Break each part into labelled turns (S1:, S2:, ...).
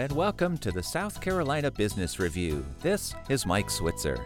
S1: and welcome to the South Carolina Business Review. This is Mike Switzer.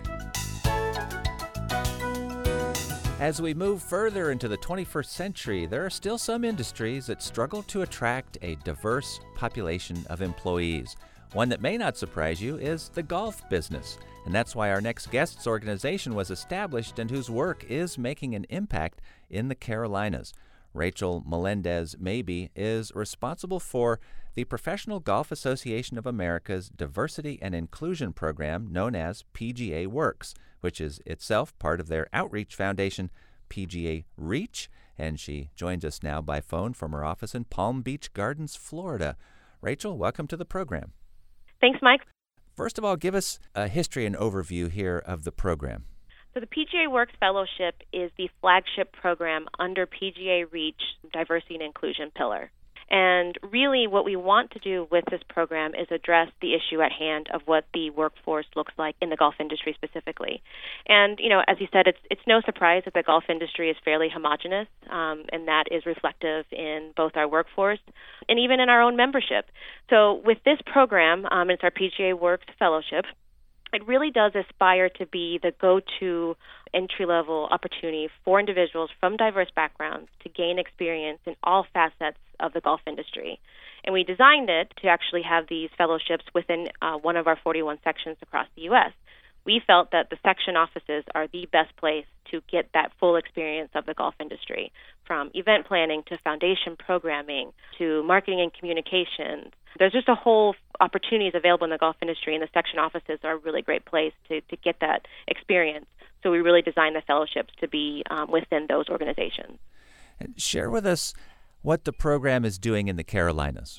S1: As we move further into the 21st century, there are still some industries that struggle to attract a diverse population of employees. One that may not surprise you is the golf business, and that's why our next guest's organization was established and whose work is making an impact in the Carolinas. Rachel Melendez-Mabey is responsible for the Professional Golf Association of America's Diversity and Inclusion program known as PGA Works, which is itself part of their outreach foundation, PGA Reach, and she joins us now by phone from her office in Palm Beach Gardens, Florida. Rachel, welcome to the program.
S2: Thanks, Mike.
S1: First of all, give us a history and overview here of the program.
S2: So the PGA Works Fellowship is the flagship program under PGA Reach Diversity and Inclusion pillar. And really what we want to do with this program is address the issue at hand of what the workforce looks like in the golf industry specifically. And, as you said, it's no surprise that the golf industry is fairly homogenous, and that is reflective in both our workforce and even in our own membership. So with this program, it's our PGA Works Fellowship, it really does aspire to be the go-to entry-level opportunity for individuals from diverse backgrounds to gain experience in all facets of the golf industry. And we designed it to actually have these fellowships within one of our 41 sections across the U.S. We felt that the section offices are the best place to get that full experience of the golf industry, from event planning to foundation programming to marketing and communications. There's just a whole opportunities available in the golf industry, and the section offices are a really great place to get that experience. So we really designed the fellowships to be within those organizations.
S1: And share with us what the program is doing in the Carolinas.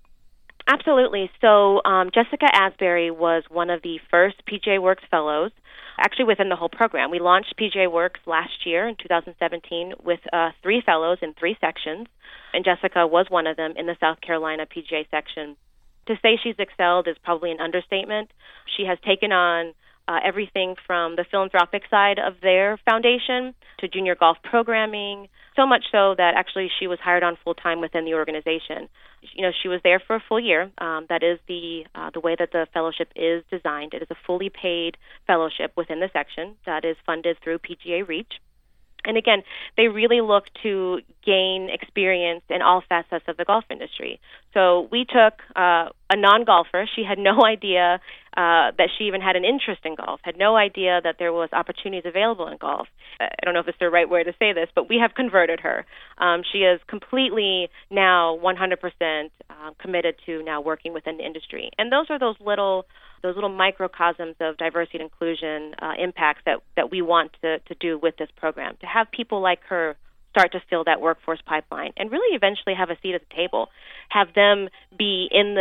S2: Absolutely. So Jessica Asbury was one of the first PGA Works fellows, actually within the whole program. We launched PGA Works last year in 2017 with 3 fellows in 3 sections, and Jessica was one of them in the South Carolina PGA section. To say she's excelled is probably an understatement. She has taken on everything from the philanthropic side of their foundation to junior golf programming, so much so that actually she was hired on full-time within the organization. She was there for a full year. That is the way that the fellowship is designed. It is a fully paid fellowship within the section that is funded through PGA Reach. And again, they really look to gain experience in all facets of the golf industry. So we took a non-golfer. She had no idea that she even had an interest in golf, had no idea that there was opportunities available in golf. I don't know if it's the right way to say this, but we have converted her. She is completely now 100% committed to now working within the industry. And those are those little microcosms of diversity and inclusion impacts that we want to do with this program, to have people like her start to fill that workforce pipeline and really eventually have a seat at the table, have them be in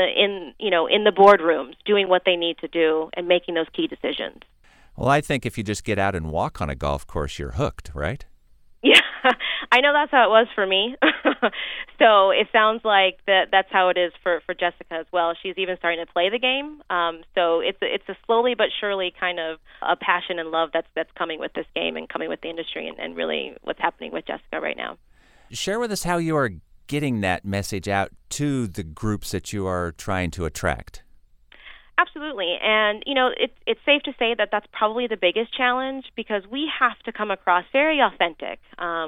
S2: the boardrooms doing what they need to do and making those key decisions.
S1: Well, I think if you just get out and walk on a golf course, you're hooked, right?
S2: Yeah, I know that's how it was for me. So it sounds like that's how it is for Jessica as well. She's even starting to play the game. So it's a slowly but surely kind of a passion and love that's coming with this game and coming with the industry and really what's happening with Jessica right now.
S1: Share with us how you are getting that message out to the groups that you are trying to attract.
S2: Absolutely. And, it's safe to say that that's probably the biggest challenge because we have to come across very authentic.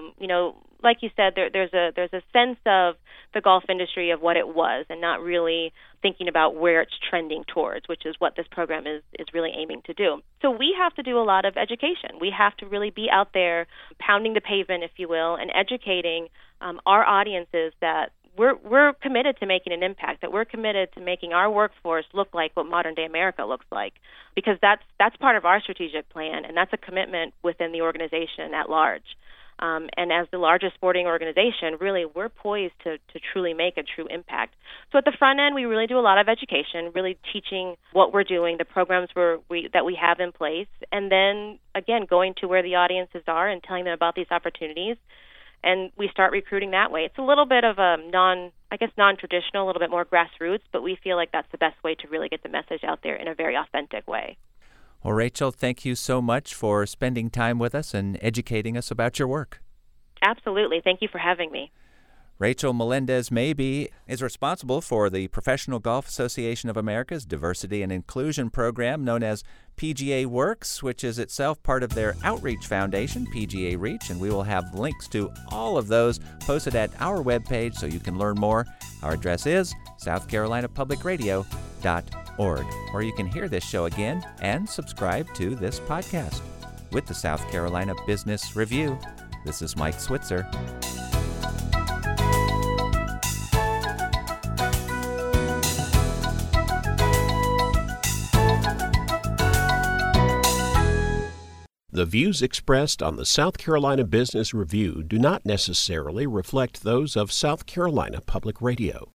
S2: Like you said, there's a sense of the golf industry of what it was and not really thinking about where it's trending towards, which is what this program is really aiming to do. So we have to do a lot of education. We have to really be out there pounding the pavement, if you will, and educating our audiences that we're committed to making an impact, that we're committed to making our workforce look like what modern-day America looks like, because that's part of our strategic plan, and that's a commitment within the organization at large. And as the largest sporting organization, really, we're poised to truly make a true impact. So at the front end, we really do a lot of education, really teaching what we're doing, the programs that we have in place, and then, again, going to where the audiences are and telling them about these opportunities. And we start recruiting that way. It's a little bit of a non-traditional, a little bit more grassroots, but we feel like that's the best way to really get the message out there in a very authentic way.
S1: Well, Rachel, thank you so much for spending time with us and educating us about your work.
S2: Absolutely. Thank you for having me.
S1: Rachel Melendez-Mabee is responsible for the Professional Golf Association of America's Diversity and Inclusion program known as PGA Works, which is itself part of their outreach foundation, PGA Reach, and we will have links to all of those posted at our webpage so you can learn more. Our address is southcarolinapublicradio.org, where you can hear this show again and subscribe to this podcast. With the South Carolina Business Review, this is Mike Switzer.
S3: The views expressed on the South Carolina Business Review do not necessarily reflect those of South Carolina Public Radio.